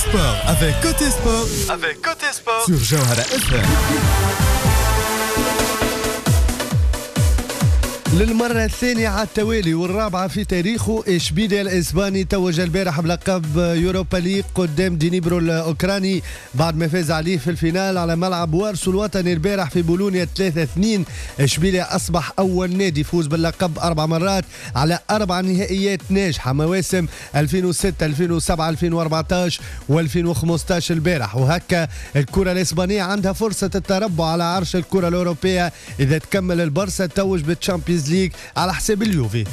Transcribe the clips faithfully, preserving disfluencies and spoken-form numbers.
sport avec Côté Sport, avec Côté Sport sur Jawhara اف ام. للمرة الثانية على التوالي والرابعة في تاريخه إشبيليا الإسباني توج البارح بلقب يوروبا ليج قدام دينيبرو الأوكراني بعد ما فاز عليه في الفينال على ملعب وارسو الوطني البارح في بولونيا ثلاثة اثنين. إشبيليا أصبح أول نادي يفوز باللقب أربع مرات على أربع نهائيات ناجحة مواسم ألفين وستة ألفين وسبعة ألفين وأربعطاش وألفين وخمسطاش البارح، وهكا الكرة الإسبانية عندها فرصة التربع على عرش الكرة الأوروبية إذا تكمل البارسا توج بالتشامبيونز ليج على حساب اليوفي.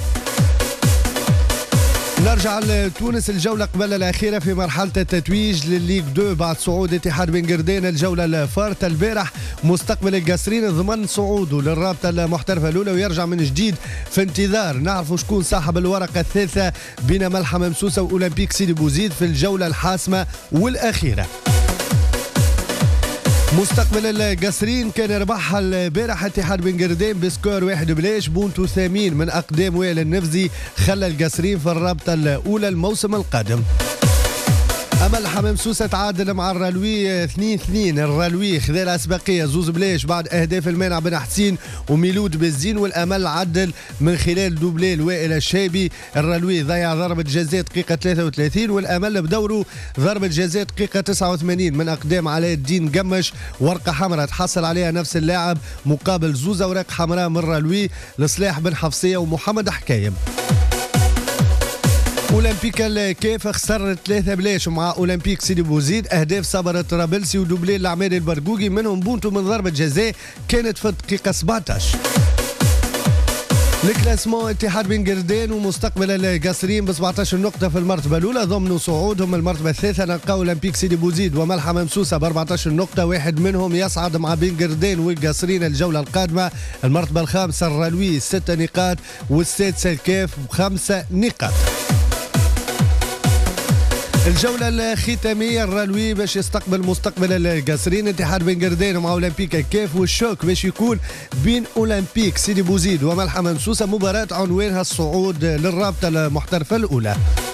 نرجع لتونس، الجولة قبل الأخيرة في مرحلة التتويج للليغ اثنين بعد صعود اتحاد بن قردين الجولة الفارطة البارح. مستقبل القصرين ضمن صعوده للرابطة المحترفة الأولى ويرجع من جديد في انتظار نعرفوا شكون صاحب الورقة الثالثة بين ملحمة مسوسة وأولمبيك سيدي بوزيد في الجولة الحاسمة والأخيرة. مستقبل القصرين كان ربحها البارح اتحاد بن قردين بسكور واحد بلاش. بونتو ثامين من أقدام وائل النفزي خلى القصرين في الرابطة الأولى الموسم القادم. أما الحمام سوسة تعادل مع الرلوي اثنين اثنين. الرلوي خذا الأسبقية زوز بلاش بعد أهداف المانع بن حسين وميلود بالزين، والأمل عدل من خلال دوبليل وائل الشابي. الرلوي ضيع ضربة جزاء دقيقة ثلاثة وثلاثين والأمل بدوره ضربة جزاء دقيقة تسعة وثمانين من أقدام علاء الدين قمش. ورقة حمراء تحصل عليها نفس اللاعب مقابل زوز أوراق حمراء من الرلوي لصلاح بن حفصية ومحمد حكايم. أولمبيك الكيف خسر ثلاثة بلاش مع أولمبيك سيدي بوزيد. أهداف صبر الطرابلسي ودوبلي العماري البرقوقي منهم بونتو من ضربة جزاء كانت في الدقيقة سبعطاش. الكلاسمون اتحاد بن قردين ومستقبل القصرين ب سبعطاش نقطة في المرتبة الأولى ضمنوا صعودهم. المرتبة الثالثة نلقاو أولمبيك سيدي بوزيد وملحمة مسوسة ب أربعطاش نقطة، واحد منهم يصعد مع بن قردين والقصرين الجولة القادمة. المرتبة الخامسة الرلوي ستة نقاط والسادسة الكيف بخمسة نقاط. الجولة الختامية الرلوي باش يستقبل مستقبل القصرين اتحاد بن قردين مع أولمبيك الكيف، والشوك باش يكون بين أولمبيك سيدي بوزيد وملحمة مسوسة، مباراة عنوانها الصعود للرابطة المحترفة الأولى.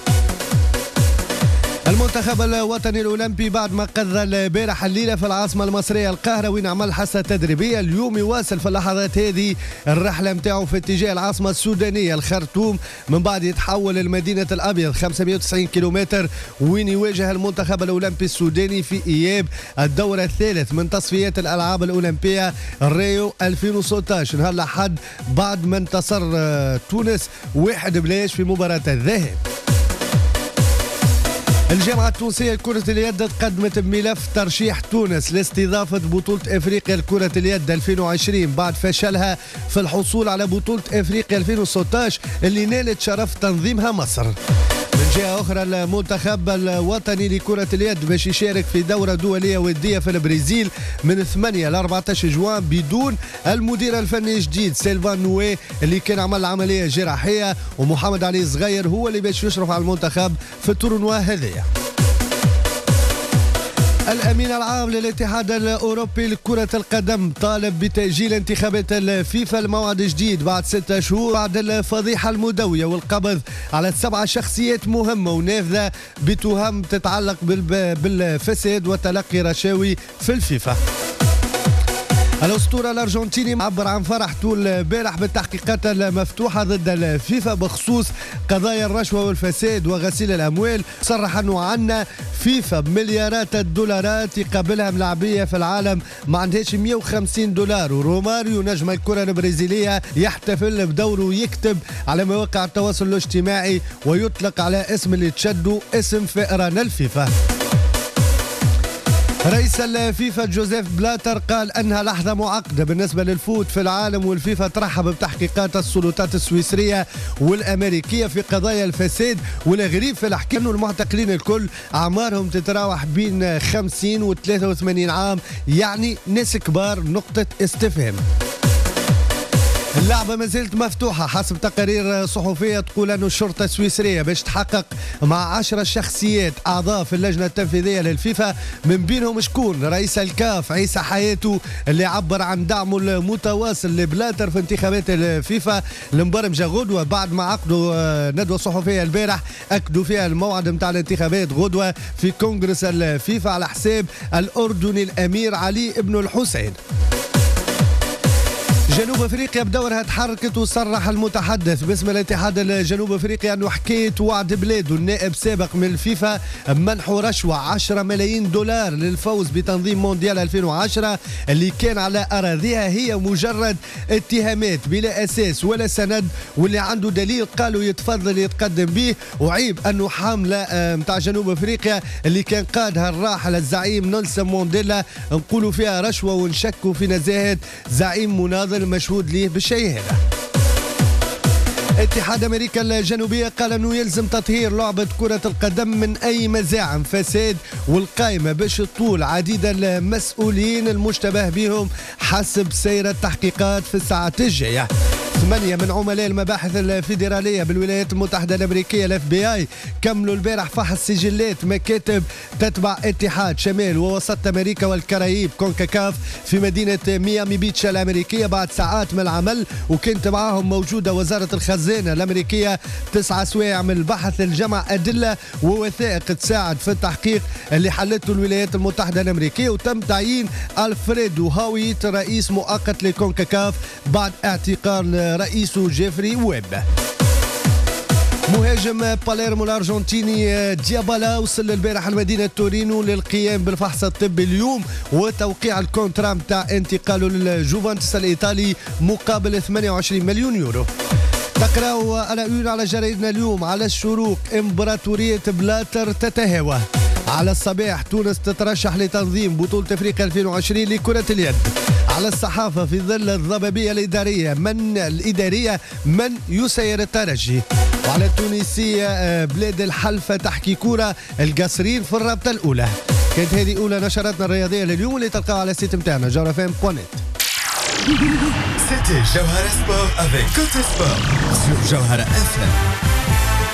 المنتخب الوطني الأولمبي بعد ما قضى البارح الليلة في العاصمة المصرية القاهرة وين عمل حصة تدريبية، اليوم يواصل في اللحظات هذه الرحلة متاعه في اتجاه العاصمة السودانية الخرطوم، من بعد يتحول لمدينة الأبيض خمسمائة وتسعين كيلومتر وين يواجه المنتخب الأولمبي السوداني في إياب الدورة الثالث من تصفيات الألعاب الأولمبية ريو ألفين وستطاش نهار الأحد بعد ما انتصر تونس واحد بلاش في مباراة الذهاب. الجامعة التونسية لكرة اليد قدمت بملف ترشيح تونس لاستضافة بطولة افريقيا لكرة اليد ألفين وعشرين بعد فشلها في الحصول على بطولة افريقيا ألفين وستطاش اللي نالت شرف تنظيمها مصر. من جهة أخرى المنتخب الوطني لكرة اليد باش يشارك في دورة دولية ودية في البرازيل من ثمانية ل أربعطاش جوان بدون المدير الفني الجديد سيلفان نوي اللي كان عمل عملية جراحية، ومحمد علي صغير هو اللي باش يشرف على المنتخب في التورنوا هذيا. الأمين العام للاتحاد الأوروبي لكرة القدم طالب بتأجيل انتخابات الفيفا لموعد جديد بعد ستة شهور بعد الفضيحة المدوية والقبض على سبعة شخصيات مهمة ونافذة بتهم تتعلق بالفساد وتلقي رشاوي في الفيفا. الأسطورة الأرجنتيني عبر عن فرحته البارح بالتحقيقات المفتوحة ضد الفيفا بخصوص قضايا الرشوة والفساد وغسيل الأموال. صرح أنه عنا فيفا بمليارات الدولارات يقابلها ملاعبية في العالم ما عندهاش مئة وخمسين دولار، وروماريو نجم الكرة البرازيلية يحتفل بدوره ويكتب على مواقع التواصل الاجتماعي ويطلق على اسم اللي تشدوا اسم فئران الفيفا. رئيس الفيفا جوزيف بلاتر قال أنها لحظة معقدة بالنسبة للفوت في العالم، والفيفا ترحب بتحقيقات السلطات السويسرية والأمريكية في قضايا الفساد. والغريب في الحكي أنه المعتقلين الكل أعمارهم تتراوح بين خمسين و ثلاثة وثمانين عام، يعني ناس كبار. نقطة استفهام. اللعبة ما زالت مفتوحة حسب تقارير صحفية تقول أن الشرطة السويسرية باش تحقق مع عشرة شخصيات أعضاء في اللجنة التنفيذية للفيفا، من بينهم شكون رئيس الكاف عيسى حياتو اللي عبر عن دعمه المتواصل لبلاتر في انتخابات الفيفا المبرمجة غدوة، بعد ما عقدوا ندوة صحفية البارح أكدوا فيها الموعد متاع الانتخابات غدوة في كونغرس الفيفا على حساب الأردني الأمير علي بن الحسين. جنوب افريقيا بدورها تحركت وصرح المتحدث باسم الاتحاد الجنوب افريقي انه حكايه وعد بلاده النائب سابق من الفيفا منحوا رشوه عشرة ملايين دولار للفوز بتنظيم مونديال ألفين وعشرة اللي كان على اراضيها هي مجرد اتهامات بلا اساس ولا سند، واللي عنده دليل قالوا يتفضل يتقدم به. وعيب انه حامله متاع جنوب افريقيا اللي كان قادها الراحل الزعيم نيلسون مانديلا نقولوا فيها رشوه ونشكوا في نزاهه زعيم مناضل مشهود ليه بالشيء هذا. اتحاد امريكا الجنوبيه قال انه يلزم تطهير لعبه كره القدم من اي مزاعم فساد، والقائمه باش تطول عديد المسؤولين المشتبه بهم حسب سير التحقيقات في الساعات الجايه. ثمانية من عملاء المباحث الفيدرالية بالولايات المتحدة الأمريكية الاف بي اي كملوا البارح فحص سجلات مكاتب تتبع اتحاد شمال ووسط أمريكا والكاريب كونكاكاف في مدينة ميامي بيتش الأمريكية بعد ساعات من العمل، وكانت معاهم موجودة وزارة الخزانة الأمريكية تسعة سوايع من البحث لجمع أدلة ووثائق تساعد في التحقيق اللي حلته الولايات المتحدة الأمريكية. وتم تعيين ألفريدو هاويت رئيس مؤقت لكونكاكاف بعد اعتقال رئيسه جيفري ويب. مهاجم باليرمو الارجنتيني ديابالا وصل البارح لمدينه تورينو للقيام بالفحص الطبي اليوم وتوقيع الكونترا نتاع انتقاله للجوفنتوس الايطالي مقابل ثمانية وعشرين مليون يورو. تقراوا على اون على جريدنا اليوم على الشروق امبراطوريه بلاتر تتهاوى. على الصباح تونس تترشح لتنظيم بطولة افريقيا ألفين وعشرين لكرة اليد. على الصحافة في ظل الضبابية الإدارية من الإدارية من يسير الترجي. وعلى التونسية بلاد الحلفة تحكي كورة القصرين في الرابطة الأولى. كانت هذه أولى نشراتنا الرياضية لليوم اللي تلقاها على السيت متاعنا جوهرة فام بوان نت. C'était Jawhara Sport avec Côté Sport sur Jawhara F M.